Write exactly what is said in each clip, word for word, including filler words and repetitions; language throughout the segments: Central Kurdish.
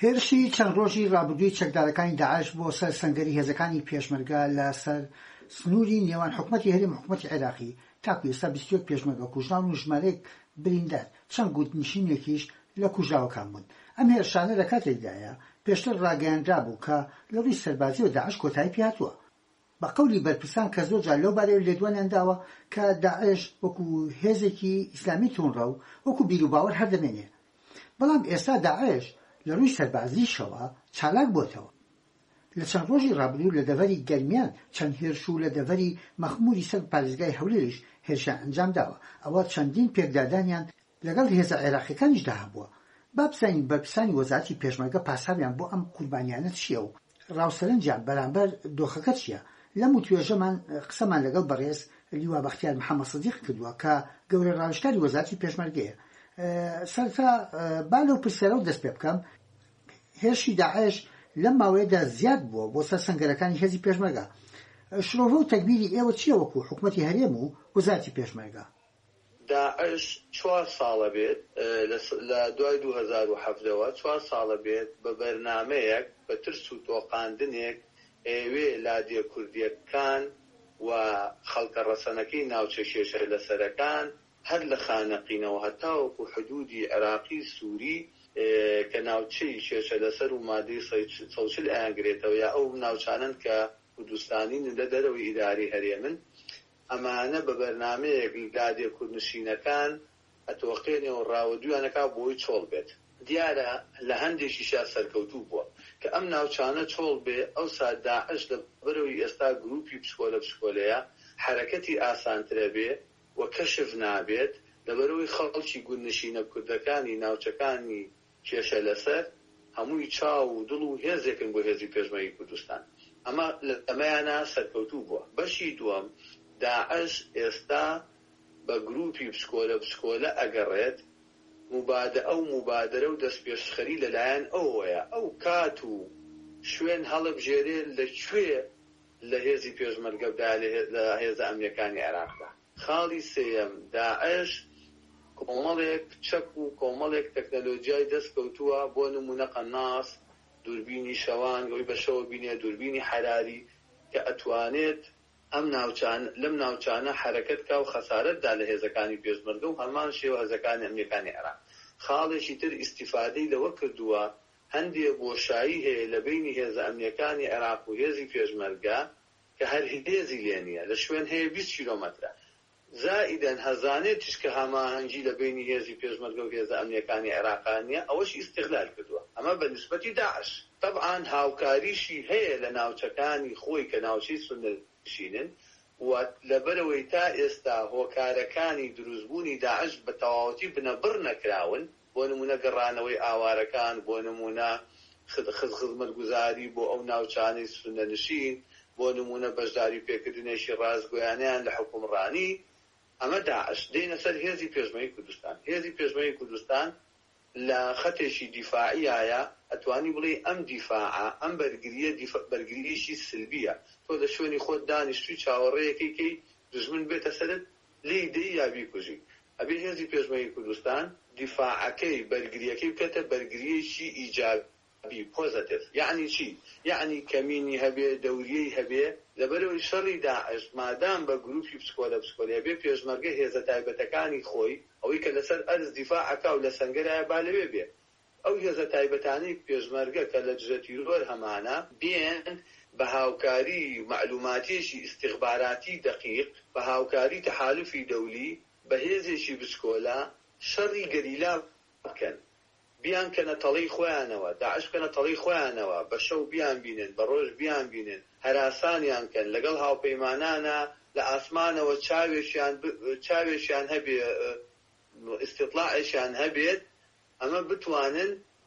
هێرشی چەند ڕۆژی ڕابردووی چەکدارەکانی داعش بۆ سەر سەنگەری هێزەکانی پێشمەرگە لە سەر سنووری نێوان حکومەتی هەرێم و حکومەتی عێراقی تاکو ئێستا بیست و یەک پێشمەرگە کوژراون و ژمارەیەک بریندار چەند گوتنشینێکیش لە کوژراوەکان بوون. ئەم هێرشانە لە کاتێکدایە پێشتر ڕاگەیاندرا بوو کە لە ڕووی سەربازیەوە داعش کۆتایی پێهاتووە. بە قەولی بەرپرسان کە زۆر جار لەو بارەوە لێدوانیان داوە کە داعش وەکو هێزێکی ئیسلامی تونڕە و وەکو بیر و باوەڕ هەردەمێنێ. بەڵام ئێستا داعش لە ڕووی سەربازیشەوە چالاک بۆتەوە. لە چەند ڕۆژی ڕابردوو لە دەڤەری گەرمیان چەند هێرش و لە دەڤەری مەخموری سەر پارێزگای هەولێریش هێرشیان ئەنجام داوە. ئەوە چەندین پێکدادانیان لەگەڵ هێزە عێراقیەکانیشدا هەبووە. با بزانین بەرپرسانی وەزارەتی پێشمەرگە پاساویان بۆ ئەم قوربانیانە چییە و ڕاوسەرنجیان بەرامبەر دۆخەکە چییە. لەم و توێژەمان قسەمان لەگەڵ بەڕێز لیوا بەختیار محەممەد سەدیق کردووە کە گەورە ڕاوشکاری وەزارەتی پێشمەرگەیە. سەرەتا با لەو پرسیارەوە دەست پێ بکەم، هێرشی داعش لەم ماوەیەدا زیاد بووە بۆ سەر سەنگەرەکانی هێزی پێشمەرگە. شڕۆڤە و تەکبیری ئێوە چییە وەکو حکومەتی هەرێم و وەزارەتی پێشمەرگە؟ داعش چوار ساڵە بێت لە دوای دوو هەزار و هەفتەوە چوار ساڵە بێت بە بەرنامەیەک بە ترس و تۆقاندنێک ئێوێ لادیە کوردیەکان و خەڵکە ڕەسەنەکەی ناوچە شێشە لەسەرەکان هەر لە خانەقینەوە هەتاوەکو حدودی عێراقی سووری کە ناوچەی شێشە لەسەر و مادەی سەوچل ئەیانگرێتەوە یا ئەو ناوچانن کە کوردستانین لە دەرەوەی ئیداری هەرێمن، ئەمانە بە بەرنامەیەک لادێ کوردنشینەکان ئەتۆقێنەوە ڕاوەدویانەکە بۆی چۆڵ بێت. دیارە لە هەندێکیشا سەرکەوتوو بووە کە ئەم ناوچانە چۆڵ بێ ئەوسا داعش لە بەرەوەی ئێستا گروپی پسکۆلە پسکۆلەیە حرەکەتی ئاسانترە بێ و کەشف نابێت لە بەرەوەی خەڵکی گوندنشینە کوردەکانی ناوچەکانی کێشە لەسەر هەمووی چاو و دڵ و هێزێکن بۆ هێزی پێشمەرگەی کوردستان. ئەمە ئەمەیانە سەرکەوتوو بووە. بەشی دووەم، داعش ئێستا بە گروپی پسکۆلە پسکۆلە ئەگەڕێت مبادە ئەو مبادرە و دەستپێشخەری لەلایەن ئەوەیە ئەو کات و شوێن هەڵبژێرێ لەکوێ لە هێزی پێشمەرگەدا لە هێزە ئەمریکانی عێراقدا. خاڵی سێیەم، داعش کۆمەڵێک چەک و کۆمەڵێک تەکنەلۆجیای دەستکەوتووە بۆ نمونە قەناس، دووربینی شەوان گەوری بەشەوە بینێ، دووربینی حەراری کە ئەتوانێت ئەم ناوچان لەم ناوچانە حرەکەت کا و خەسارەتدا لە هێزەکانی پێشمەرگە و هەمان شێوە هێزەکانی ئەمریکانی عێراق. خاڵێکی تر ئیستیفادەی لەوە کردووە هەندێک بۆشایی هەیە لە بینی هێزە ئەمریکانی عێراق و هێزی پێشمەرگە کە هەر هێزی لێ نییە، لە شوێن هەیە بیست کیلۆمەترە. زائیدەن هەزانێت تشکە هەماهەنگی لە بینی هێزی پێشمەرگە و هێزە ئەمریکانی عێراقانیە ئەوەش ئیستیغلال کردووە. ئەمە بە نسبەتی داعش. طبعا هاوکاریشی هەیە لە ناوچەکانی خۆی کە ناوچەی سونەتشینن و لەبەرەوەی تا ئێستا هۆکارەکانی دروستبوونی داعش بە تەواوەتی بنەبڕ نەکراون، بۆ نمونە گەڕانەوەی ئاوارەکان، بۆ نمونە خزمەتگوزاری بۆ ئەو ناوچانەی سونەنشین، بۆ نمونە بەشداری پێکردنێکی ڕازگۆیانیان لە حکومڕانی. ئەمە داعش دێنە سەر هێزی پێشمەرگەی کوردستان. هێزی پێشمەرگەی کوردستان لە خەتێکی دیفاعیایە ئەتوانی بڵێ ئەم دیفاعە ئەم بەرگریە بەرگریەکی سلبیە. تۆ لە شوێنی خۆت دانیشتوی چاوەڕێیەکەی دژمن بێتە سەرت لێی دەی یا بیکوژی. ئەبێ هێزی پێشمەرگەی کوردستان دیفاعەکەی بەرگریەکەی بکەتە بەرگریەکی ئیجابی پۆزەتیڤ. یعنی چی؟ یعنی کەمینی هەبێ، دەوریەی هەبێ لەبەرەوەی شەڕی داعش مادام بە گروپی پسکۆلە پسکۆلە بێ پێشمەرگە هێزە تایبەتەکانی خۆی ئەوەی کە لەسەر ئەرز دیفاعەکە و لە سەنگەرایە با لەوێ بێ. ئەو هێزە تایبەتانەی پێشمەرگە کە لە دژەتیرۆر هەمانە بێن بە هاوکاری معلوماتیەکی ئیستیخباراتی دەقیق، بە هاوکاری تەحالوفی دەولی بە هێزێکی بچکۆلە شەڕی گەریلا بکەن، بیان کەنە تەڵەی خۆیانەوە، داعش بکەنە تەڵەی خۆیانەوە، بە شەو بیان بینن، بە ڕۆژ بیان بینن، هەراسانیان کەن، لەگەڵ هاوپەیمانانە لە ئاسمانەوە چاوێشیان چاوێشیان هەبێ، ئیستیطلاعیشیان هەبێت، ئەمە بتوانن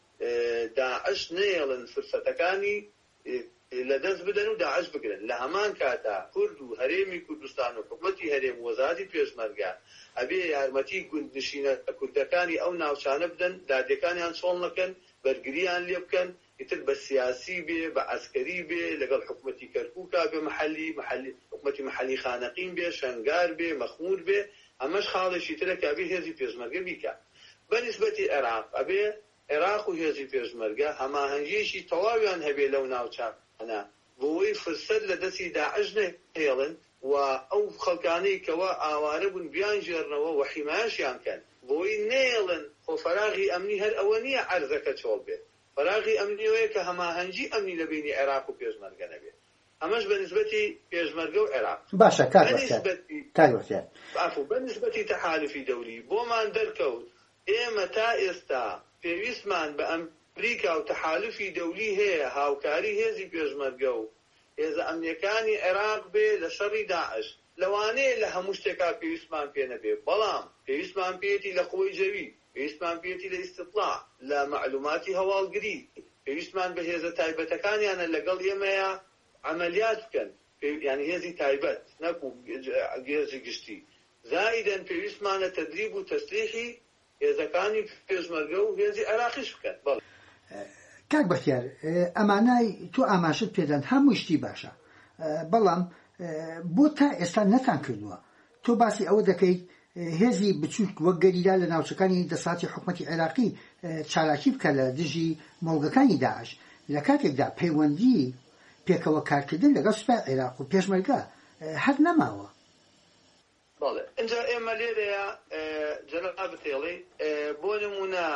داعش نێڵن فرسەتەکانی لەدەست بدەن و داعش بگرن. لە هەمان کاتا کورد و هەرێمی کوردستان و حکومەتی هەرێم وەزارەتی پێشمەرگە ئەبێ یارمەتی گوندنشینە کوردەکانی ئەو ناوچانە بدەن، دادەکانیان چۆڵ نەکەن، بەرگریان لێ بکەن، ئیتر بە سیاسی بێ، بە عەسکەری بێ، لەگەڵ حکومەتی کەرکووکا بێ، محەلی حکومەتی محەلی خانەقین بێ، شەنگار بێ، مەخمور بێ. ئەمەش خاڵێکی ترە کە ئەبێ هێزی پێشمەرگە بیکە. بەنسبەتی عێراق ئەبێ عێراق و هێزی پێشمەرگە هەماهەنگیەکی تەواویان هەبێ لەو ناوچانە بۆی فرسەت لە دەستی داعش نەهێڵن و ئەو خەڵکانەی کەوا ئاوارە بوون بیان ژێرنەوە و حیمایەشیان کەن بۆی نێڵن خۆ فەراغی ئەمنی هەر ئەوە نییە عەرزەکە چۆڵ بێت فەراغی ئەمنیەوەیە کە هەماهەنگی ئەمنی لە بینی عێراق و پێشمەرگە نەبێت ئەمەش بە نسبەتی پێشمەرگە و عێراق باشە کاروەسیار عفو بە نسبەتی تەحالوفی دەولی بۆمان دەرکەوت ئێمە تا ئێستا پێویستمان بە ئەمریکا و تەحالوفی دەولی هەیە هاوکاری هێزی پێشمەرگە و هێزە ئەمنیەکانی عێراق بێ لە شەڕی داعش لەوانەیە لە هەموو شتێکا پێویستمان پێ نەبێ بەڵام پێویستمان پێێتی لە قووەی جەوی پێویستمان پێێتی لە ئیستیطلاع لە معلوماتی هەواڵگری پێویستمان بە هێزە تایبەتەکانیانە لەگەڵ ئێمەیە عملیات بکەن یعنی هێزی تایبەت نەکو هێزی گشتی زائیدەن پێویستمانە تەدریب و تەسلیحی هێزەکانی پێشمەرگە و هێزی عێراقیش بکەن بەڵێ کاک بەختیار ئەمانای تۆ ئاماژت پێدەن هەموو شتی باشە بەڵام بۆ تا ئێستا نەتان کردووە تۆ باسی ئەوە دەکەیت هێزی بچووک وەک گەریلا لە ناوچەکانی دەسەڵاتی حکومەتی عێراقی چالاکی بکە لە دژی مەڵگەکانی داعش لە کاتێکدا پەیوەندی پێکەوە کارکردن لەگەڵ سوپای عێراق و پێشمەرگە هەر نەماوە بەڵێ اینجا ئێمە لێرەیە جەناب تێڵی بۆ نمونە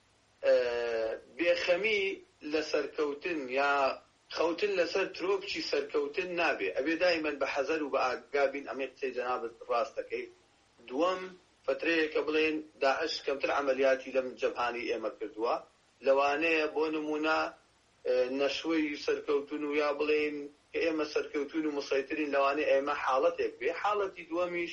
بێخەمی لە سەرکەوتن یا خەوتن لەسەر ترۆپچی سەرکەوتن نابێ ئەبێ دایمەن بە حەزەر و بە ئاگابین ئەمێ قسەی جەنابت ڕاست دەکەی دووەم فترەیە کە بڵێن داعش کەمتر عملیاتی لەم جەبهانی ئێمە کردووە لەوانەیە بۆ نمونە نەشوەی سەرکەوتن و یا بڵێن کە ئێمە سەرکەوتون و مسەیترین لەوانەیە ئێمە حاڵەتێک بێ حاڵەتی دووەمیش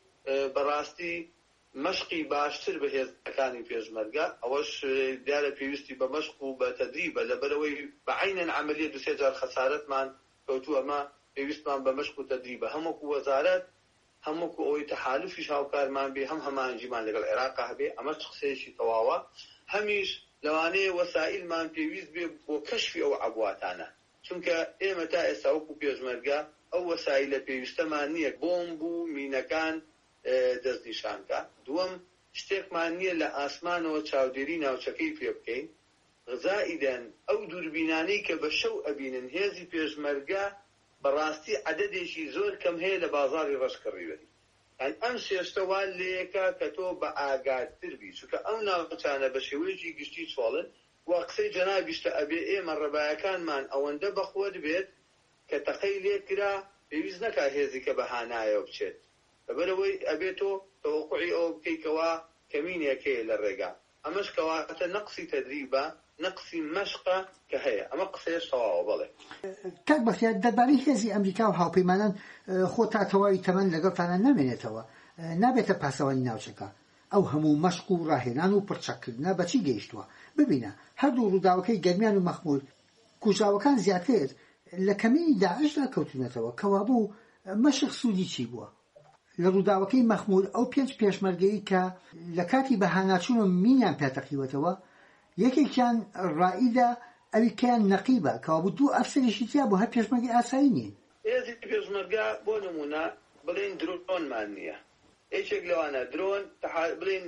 بەڕاستی مەشقی باشتر بە هێزەکانی پێشمەرگە ئەوەش دیارە پێویستی بە مەشق و بە تەدریبە لەبەرەوەی بەعینەن عەمەلیە دوو سێ جار خەسارەتمان کەوتووە ئەمە پێویستمان بە مەشق و تەدریبە هەموو وەزارەت هەموو ئەوەی تەحالوفیش هاوکارمان بێ هەم هەماهەنگیمان لەگەڵ عێراقا هەبێ ئەمەش قسەیەکی تەواوە هەمیش لەوانەیە وەسائیلمان پێویست بێ بۆ کەشفی ئەو عەبواتانە چونکە ئێمە تا ئێستا وەکو پێشمەرگە ئەو وەسائیلە پێویستەمان نییە بۆمب و مینەکان دەستنیشانکە دووەم شتێکمان نییە لە ئاسمانەوە چاودێری ناوچەکەی پێ بکەین غزائیدەن ئەو دووربینانەی کە بە شەو ئەبینن هێزی پێشمەرگە بەڕاستی عەدەدێکی زۆر کەم هەیە لە بازاڕی ڕەشکەڕیوەری یعنی ئەم شێشتە وان لەیەکە کە تۆ بە ئاگاتر بی چونکە ئەو ناوچانە بە شێوەیەکی گشتی چۆڵن وا قسەی جەنابیشتە ئەبێ ئێمە ڕەبایەکانمان ئەوەندە بەخۆت بێت کە تەقەی لێ کرا پێویست نەکا هێزی کە بە هانایەوە بچێت لەبەرەوەی ئەبێت تۆ تەوەقوعی ئەوە بکەیتەوە کەمینێکەیە لە ڕێگا ئەمەش کەواتە نەقسی تەدریبە نەقسی مەشقە کە هەیە ئەمە قسەیەش تەواوە بڵێ کاک بەختیار دەربارەی هێزی ئەمریکا و هاوپەیمانان خۆ تا تەواوی تەمەن لەگەڵتانە نامێنێتەوە نابێتە پاسەوانی ناوچەکە ئەو هەموو مەشق و ڕاهێنان و پڕچەکردنە بەچی گەیشتووە ببینە هەردوو ڕووداوەکەی گەرمیان و مەخمور کوژراوەکان زیاتر لە کەمینی داعشدا کەوتونەتەوە کەوابوو مەشق سوودی چی بووە لە ڕووداوەکەی مەخمور ئەو پێنج پێشمەرگەیی کە لە کاتی بەهاناچوونە مینیان پێتەقیوەتەوە یەکێکیان ڕائیدە ئەویکیان نەقیبە کەوابوو دوو ئەفسەریشی تیا بۆ هەر پێشمەرگەی ئاسایی نین هێزی پێشمەرگە بۆ نمونە بڵێن درۆنمان نییە هیچێک لەوانە درۆن بڵێن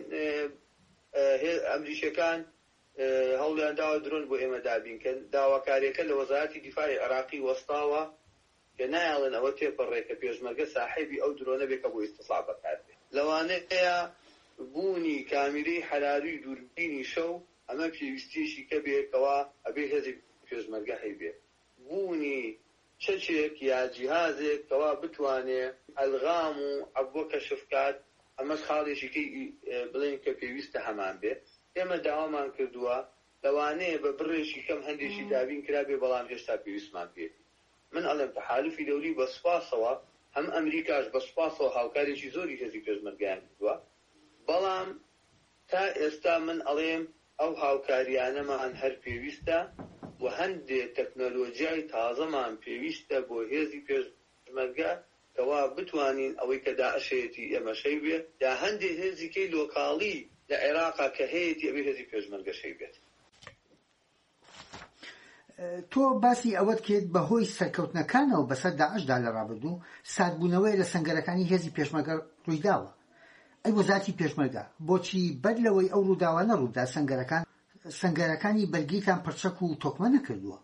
ئەمریکیەکان هەوڵیان داوە درۆن بۆ ئێمە دابینکەن داواکاریەکە لە وەزارەتی دیفاعی عێراقی وەستاوە کە نایڵێن ئەوە تێپەڕێکە پێشمەرگە ساحێبی ئەو درۆنە بێکە بۆ ئیستیطلاع بەکار بێت لەوانەیە بوونی کامێرەی حەراروی دووربینی شەو ئەمە پێویستیشی کە بێکەوە ئەبێ هێزی پێشمەرگە هەیبێ بوونی چەچێک یا جیهازێک کەوا بتوانێ ئەلغام و عەبوە کەشفکات ئەمەش خاڵێکیکەی بڵێن کە پێویستە هەمان بێ ئێمە داوامان کردووە لەوانەیە بە بڕێکی کەم هەندێکی دابین کرا بێ بەڵام هێشتا پێویستمان پێ من ئەڵێم تەحالوفی دەولی بە سوپاسەوە هەم ئەمریکاش بە سوپاسەوە هاوکارێکی زۆری هێزی پێشمەرگەیان کردووە بەڵام تا ئێستا من ئەڵێم ئەو هاوکاریانەمان هەر پێویستە و هەندێک تەکنۆلۆژیای تازەمان پێویستە بۆ هێزی پێشمەرگە کەوا بتوانین ئەوەی کە داعشەیەتی ئێمەشەی بێت یا هەندێک هێزیکەی لۆکاڵی لە عێراقا کە هەیەتی ئەوەی هێزی پێشمەرگەشەی بێت تۆ باسی ئەوەت کرد بەهۆی سەرکەوتنەکانەوە بەسەر داعشدا لە ڕابردوو سادبوونەوەی لە سەنگەرەکانی هێزی پێشمەرگە ڕوویداوە ئەی وەزارەتی پێشمەرگە بۆچی بەر لەوەی ئەو ڕووداوانە ڕوودا سەنگەرەکان سەنگەرەکانی بەرگیتان پرچەک و تۆکمە نەکردووە؟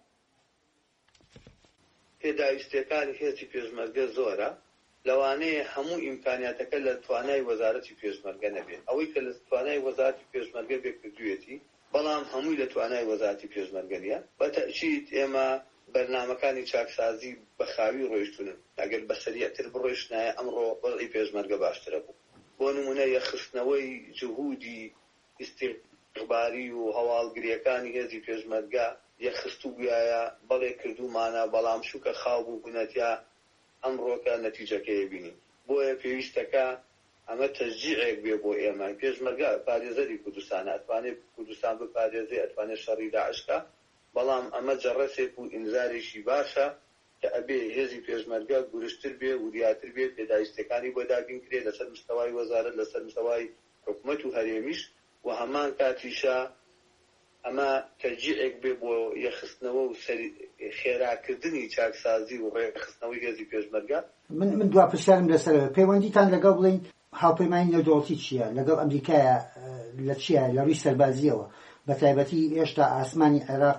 پێداویستەکانی هێزی پێشمەرگە زۆرە، لەوانەیە هەموو ئیمکانیاتەکە لە توانای وەزارەتی پێشمەرگە نەبێت. ئەوەی کە لە توانای وەزارەتی پێشمەرگە بێکردوویەتی، بەڵام هەمووی لە توانای وەزارەتی پێشمەرگە نیە. بەتەئکید ئێمە بەرنامەکانی چاکسازی بەخاوی ڕۆیشتونن. ئەگەر بەسەریعتر بڕۆیشتنایە ئەمڕۆ وەزعی پێشمەرگە باشترە بوو. بۆ نمونە یەخستنەوەی جوهودی ئیستیخباری و هەواڵگریەکانی هێزی پێشمەرگە یەخست و گوایە بەڵێ کردومانە، بەڵام شوکە خاو بوو بوونەتیا ئەمڕۆکە نەتیجەکەی بینین. بۆیە پێویستەکە ئەمە تەشجیعێک بێ بۆ ئێمە. پێشمەرگە پارێزەری کوردستان ئەتوانێت کوردستان بپارێزێ، ئەتوانێت شەڕی داعشکە، بەڵام ئەمە جەڕەسێک و ئینزارێکی باشە کە ئەبێ هێزی پێشمەرگە گورشتر بێ، وریاتر بێ، پێداویستەکانی بۆ دابینکرێت لەسەر مستەوای وەزارەت، لەسەر مستەوای حکوومەت و هەرێمیش، و هەمان کاتیشە ئەمە تەرجیعێک بێ بۆ یەخستنەوە و خێراکردنی چاکسازی و ڕێخستنەوەی هێزی پێشمەرگە. من من دوا پرسیارم لەسەرەوە، پەیوەندیتان لەگەڵ بڵین هاوپەیمانی نەودەوڵەتی چییە؟ لەگەڵ ئەمریکایە لە چییە؟ لە ڕووی سەربازیەوە بە تایبەتی ئێشتا ئاسمانی عێراق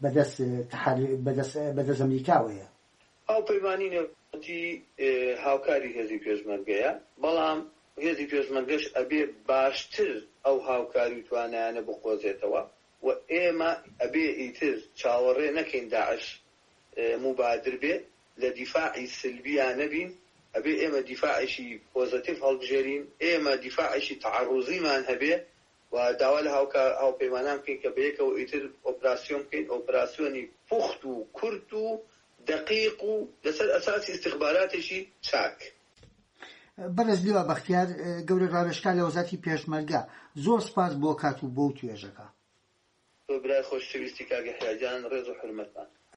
بەدەست ئەمریکاوەیە. هاوپەیمانی نێودەوڵەتی هاوکاری هێزی پێشمەرگەیە، بەڵام هێزی پێشمەرگەش ئەبێ باشتر ئەو هاوکاری توانایانە بخۆزێتەوە، و ئێمە ئەبێ ئیتر چاوەڕێ نەکەین داعش مبادر بێ، لە دیفاعی سلبیان نەبین، ئەبێ ئێمە دیفاعیشی پۆزەتیڤ هەڵبژێرین، ئێمە دیفاعیشی تەعەڕوزیمان هەبێ، و داوا لە هاوپەیمانان بکەین کە بەیەکەوە ئیتر ئۆپراسیۆن بکەین، ئۆپراسیۆنی پوخت و کورت و دقیق و لەسەر ئەساسی استخباراتێکی چاک. بەرز لیوە بەختیار، گەورە ڕاوێژکار لە وەزارەتی پێشمەرگە، زۆر سپاس بۆ کات و بۆ توێژەکە. تۆ برای خۆشەویستی کاگە حیاجان، ڕێز و حرمەتمان.